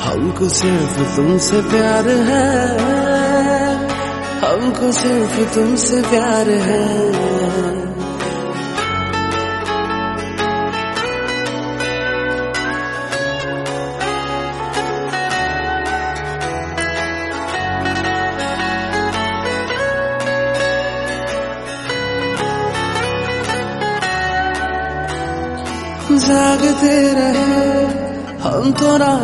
हमको सिर्फ तुमसे प्यार है, हमको सिर्फ तुमसे प्यार है। जागते रहे हम तो रात